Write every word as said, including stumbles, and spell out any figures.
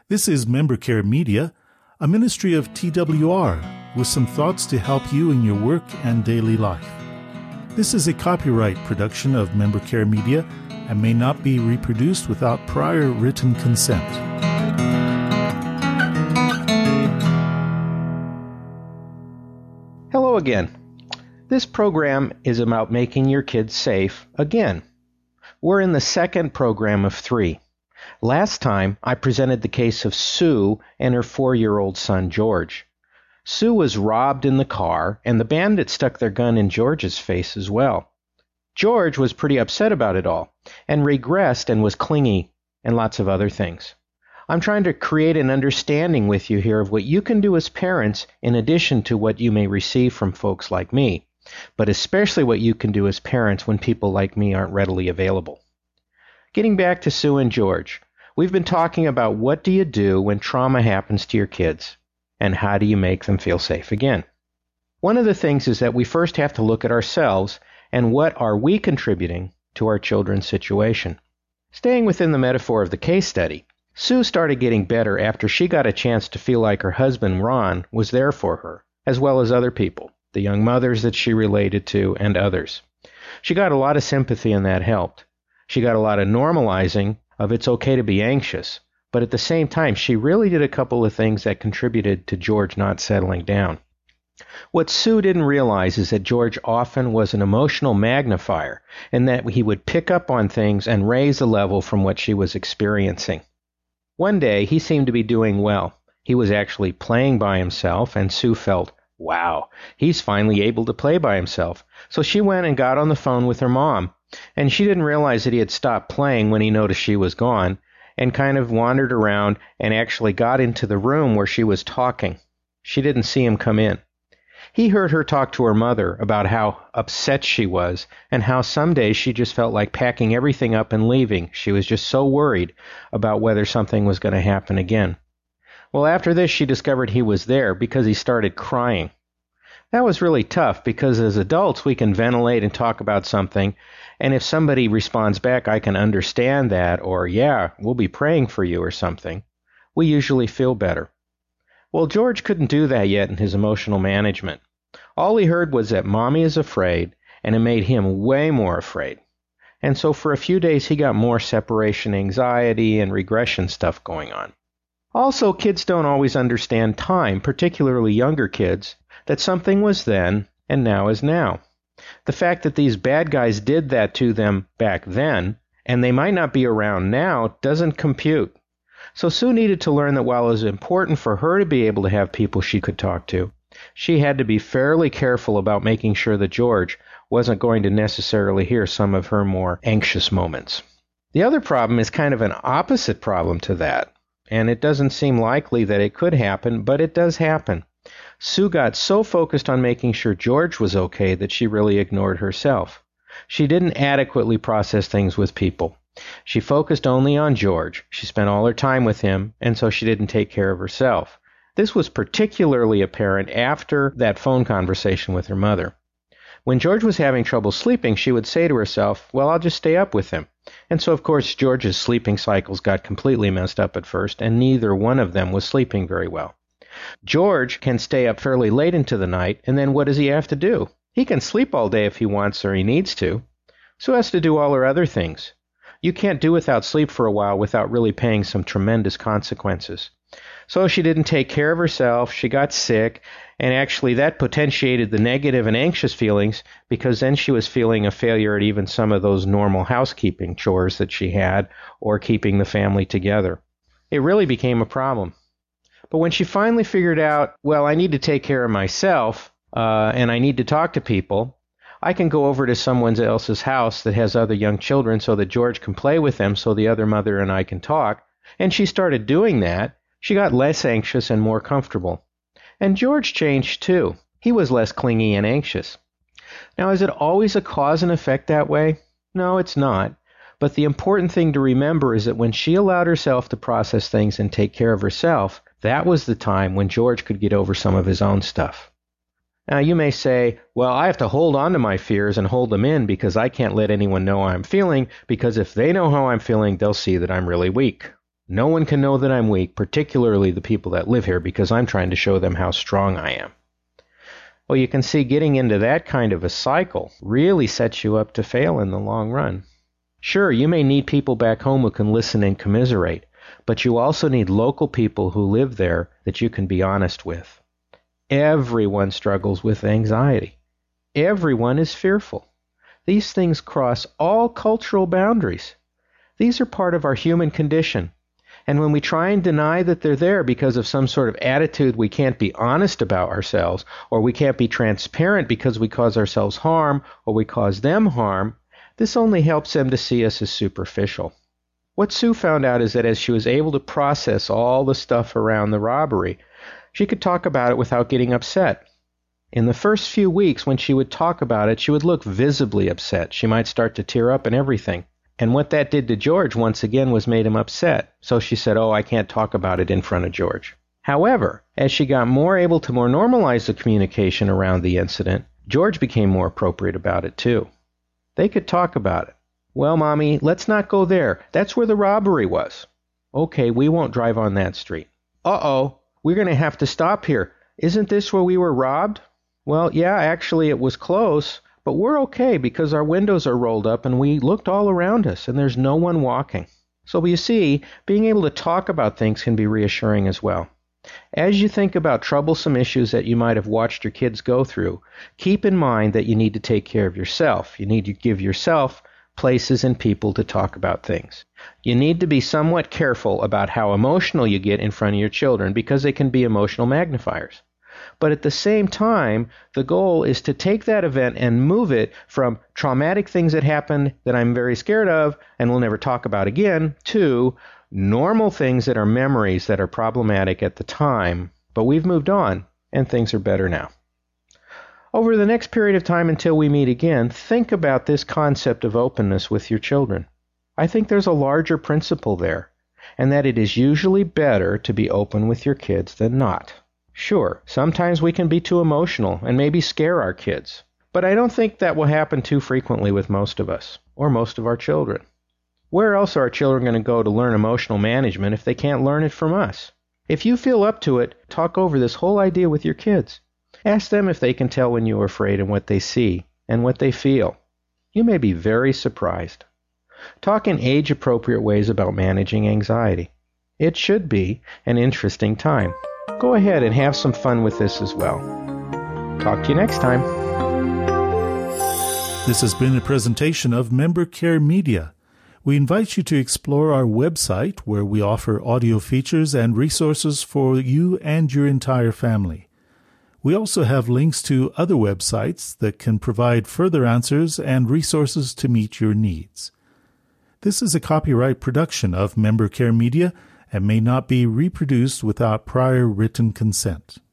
This is Member Care Media, a ministry of T W R, with some thoughts to help you in your work and daily life. This is a copyright production of Member Care Media and may not be reproduced without prior written consent. Hello again. This program is about making your kids safe again. We're in the second program of three. Last time, I presented the case of Sue and her four-year-old son, George. Sue was robbed in the car, and the bandits stuck their gun in George's face as well. George was pretty upset about it all, and regressed and was clingy, and lots of other things. I'm trying to create an understanding with you here of what you can do as parents in addition to what you may receive from folks like me, but especially what you can do as parents when people like me aren't readily available. Getting back to Sue and George, we've been talking about what do you do when trauma happens to your kids, and how do you make them feel safe again. One of the things is that we first have to look at ourselves and what are we contributing to our children's situation. Staying within the metaphor of the case study, Sue started getting better after she got a chance to feel like her husband, Ron, was there for her, as well as other people, the young mothers that she related to and others. She got a lot of sympathy and that helped. She got a lot of normalizing of it's okay to be anxious, but at the same time, she really did a couple of things that contributed to George not settling down. What Sue didn't realize is that George often was an emotional magnifier, and that he would pick up on things and raise the level from what she was experiencing. One day, he seemed to be doing well. He was actually playing by himself, and Sue felt, wow, he's finally able to play by himself. So she went and got on the phone with her mom, and she didn't realize that he had stopped playing when he noticed she was gone, and kind of wandered around and actually got into the room where she was talking. She didn't see him come in. He heard her talk to her mother about how upset she was and how some days she just felt like packing everything up and leaving. She was just so worried about whether something was going to happen again. Well, after this, she discovered he was there because he started crying. That was really tough because as adults, we can ventilate and talk about something, and if somebody responds back, I can understand that, or yeah, we'll be praying for you or something, we usually feel better. Well, George couldn't do that yet in his emotional management. All he heard was that Mommy is afraid, and it made him way more afraid. And so for a few days, he got more separation anxiety and regression stuff going on. Also, kids don't always understand time, particularly younger kids, that something was then and now is now. The fact that these bad guys did that to them back then, and they might not be around now, doesn't compute. So Sue needed to learn that while it was important for her to be able to have people she could talk to, she had to be fairly careful about making sure that George wasn't going to necessarily hear some of her more anxious moments. The other problem is kind of an opposite problem to that, and it doesn't seem likely that it could happen, but it does happen. Sue got so focused on making sure George was okay that she really ignored herself. She didn't adequately process things with people. She focused only on George. She spent all her time with him, and so she didn't take care of herself. This was particularly apparent after that phone conversation with her mother. When George was having trouble sleeping, she would say to herself, well, I'll just stay up with him. And so, of course, George's sleeping cycles got completely messed up at first, and neither one of them was sleeping very well. George can stay up fairly late into the night, and then what does he have to do? He can sleep all day if he wants or he needs to. Sue has to do all her other things. You can't do without sleep for a while without really paying some tremendous consequences. So she didn't take care of herself, she got sick, and actually that potentiated the negative and anxious feelings because then she was feeling a failure at even some of those normal housekeeping chores that she had or keeping the family together. It really became a problem. But when she finally figured out, well, I need to take care of myself, uh, and I need to talk to people, I can go over to someone else's house that has other young children so that George can play with them so the other mother and I can talk. And she started doing that. She got less anxious and more comfortable. And George changed too. He was less clingy and anxious. Now, is it always a cause and effect that way? No, it's not. But the important thing to remember is that when she allowed herself to process things and take care of herself, that was the time when George could get over some of his own stuff. Now, you may say, well, I have to hold on to my fears and hold them in because I can't let anyone know how I'm feeling, because if they know how I'm feeling, they'll see that I'm really weak. No one can know that I'm weak, particularly the people that live here, because I'm trying to show them how strong I am. Well, you can see getting into that kind of a cycle really sets you up to fail in the long run. Sure, you may need people back home who can listen and commiserate, but you also need local people who live there that you can be honest with. Everyone struggles with anxiety. Everyone is fearful. These things cross all cultural boundaries. These are part of our human condition. And when we try and deny that they're there because of some sort of attitude we can't be honest about ourselves, or we can't be transparent because we cause ourselves harm, or we cause them harm, this only helps them to see us as superficial. What Sue found out is that as she was able to process all the stuff around the robbery, she could talk about it without getting upset. In the first few weeks, when she would talk about it, she would look visibly upset. She might start to tear up and everything. And what that did to George, once again, was made him upset. So she said, oh, I can't talk about it in front of George. However, as she got more able to more normalize the communication around the incident, George became more appropriate about it too. They could talk about it. Well, Mommy, let's not go there. That's where the robbery was. Okay, we won't drive on that street. Uh-oh, we're going to have to stop here. Isn't this where we were robbed? Well, yeah, actually it was close. But we're okay because our windows are rolled up and we looked all around us and there's no one walking. So you see, being able to talk about things can be reassuring as well. As you think about troublesome issues that you might have watched your kids go through, keep in mind that you need to take care of yourself. You need to give yourself places and people to talk about things. You need to be somewhat careful about how emotional you get in front of your children because they can be emotional magnifiers. But at the same time, the goal is to take that event and move it from traumatic things that happened that I'm very scared of and will never talk about again to normal things that are memories that are problematic at the time, but we've moved on and things are better now. Over the next period of time until we meet again, think about this concept of openness with your children. I think there's a larger principle there, and that it is usually better to be open with your kids than not. Sure, sometimes we can be too emotional and maybe scare our kids, but I don't think that will happen too frequently with most of us, or most of our children. Where else are our children going to go to learn emotional management if they can't learn it from us? If you feel up to it, talk over this whole idea with your kids. Ask them if they can tell when you are afraid and what they see and what they feel. You may be very surprised. Talk in age-appropriate ways about managing anxiety. It should be an interesting time. Go ahead and have some fun with this as well. Talk to you next time. This has been a presentation of Member Care Media. We invite you to explore our website where we offer audio features and resources for you and your entire family. We also have links to other websites that can provide further answers and resources to meet your needs. This is a copyright production of Member Care Media and may not be reproduced without prior written consent.